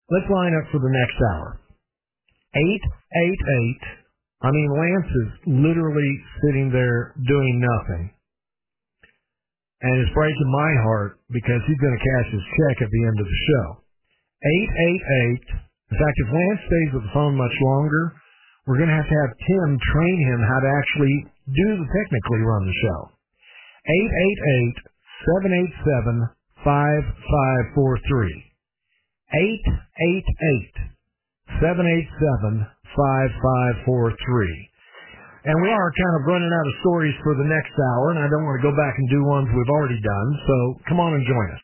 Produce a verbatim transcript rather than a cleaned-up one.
Let's line up for the next hour. eight eight eight. I mean, Lance is literally sitting there doing nothing. And it's breaking my heart because he's going to cash his check at the end of the show. eight eight eight. In fact, if Lance stays with the phone much longer, we're going to have to have Tim train him how to actually do the technically run the show. eight eight eight, seven eight seven, five five four three. eight eight eight, seven eight seven, five five four three. And we are kind of running out of stories for the next hour, and I don't want to go back and do ones we've already done, so come on and join us.